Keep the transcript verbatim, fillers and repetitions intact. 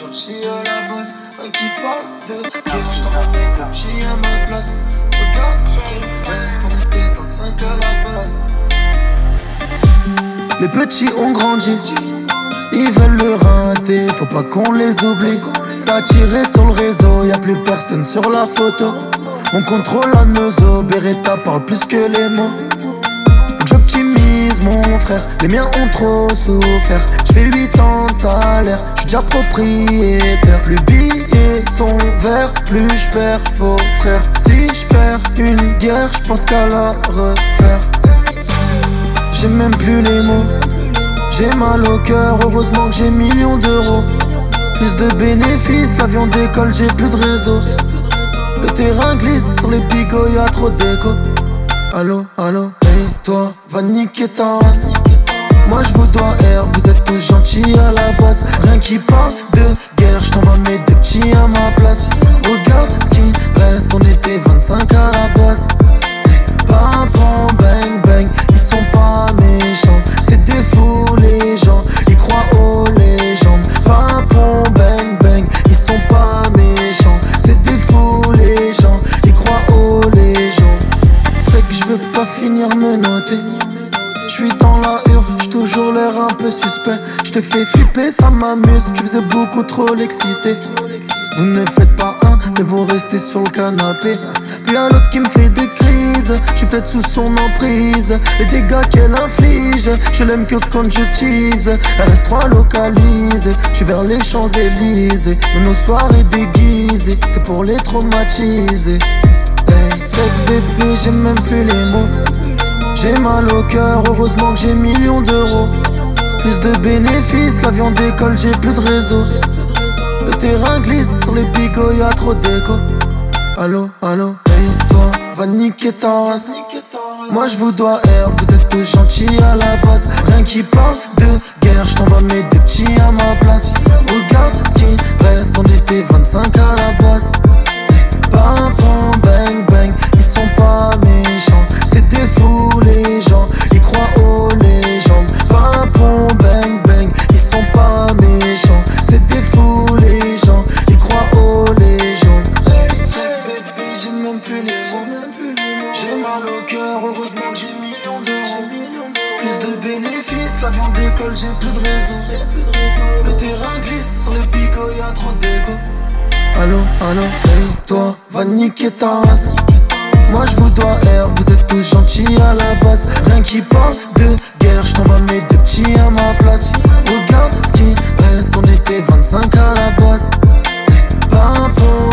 gentil à la base. Un qui parle de guerre, j't'envoie mes deux petits à ma place. Regarde ce qu'il reste, on était vingt-cinq à la base. Les petits ont grandi, ils veulent le rater, faut pas qu'on les oublie. Ça tiré sur le réseau, y'a plus personne sur la photo. On contrôle la nozo, Beretta parle plus que les mots. Faut que j'optimise mon frère, les miens ont trop souffert. J'fais huit ans de salaire, j'suis déjà propriétaire. Plus billets sont verts, plus j'perds faux frère. Si j'perds une guerre, j'pense qu'à la refaire. J'ai même plus les mots, j'ai mal au cœur, heureusement que j'ai millions d'euros. Plus de bénéfices, l'avion décolle, j'ai plus de réseau. Le terrain glisse, sur les picots y'a trop d'écho. Allo, allo, hey toi, va niquer ta race. Moi je vous dois R, vous êtes tous gentils à la base. Rien qui parle de guerre, j't'envoie mes deux petits à ma place. Regarde ce qui reste, on était vingt-cinq à la base. Pam pam bang bang, ils sont pas méchants. C'est des fous les gens, ils croient aux légendes. Pam pam bang bang, ils sont pas méchants. C'est des fous les gens, ils croient aux légendes. C'est que je veux pas finir me noter. J'suis dans la hure, j'suis toujours l'air un peu suspect. J'te fais flipper, ça m'amuse, tu faisais beaucoup trop l'excité. Vous ne faites pas un, mais vous restez sur le canapé. Puis y'a l'autre qui me fait des crises, j'suis peut-être sous son emprise. Les dégâts qu'elle inflige, je l'aime que quand je tease. R S trois localisé, j'suis vers les Champs-Élysées. Mais nos soirées déguisées, c'est pour les traumatiser. Hey, fait bébé, j'ai même plus les mots. J'ai mal au cœur, heureusement que j'ai millions d'euros. Plus de bénéfices, l'avion décolle, j'ai plus de réseau. Le terrain glisse, sur les picots y'a trop d'écho. Allo, allo, hey toi, va niquer ta race. Moi je vous dois R, vous êtes tous gentils à la base. Rien qui parle de guerre, j't'envoie mes deux petits à ma place. Regarde ce qui reste, on était vingt-cinq à la base. Pam pam bang bang, ils sont pas méchants. C'est des fous les gens, ils croient aux légendes. Pam pam bang bang, ils sont pas méchants. C'est des fous les gens, ils croient aux légendes. Hey, bébé, j'ai même plus les mots. J'ai mal au cœur, heureusement que j'ai millions d'euros. Plus de bénéfices, l'avion décolle, j'ai plus de réseau. Le terrain glisse, sur les picots y'a trop d'écho. Allo, allo, hey toi, va niquer ta race. Moi je vous dois R, vous êtes tous gentils à la base. Rien qui parle de guerre, j't'envoie mes deux petits à ma place. Regarde ce qui reste, on était vingt-cinq à la base. Pam pam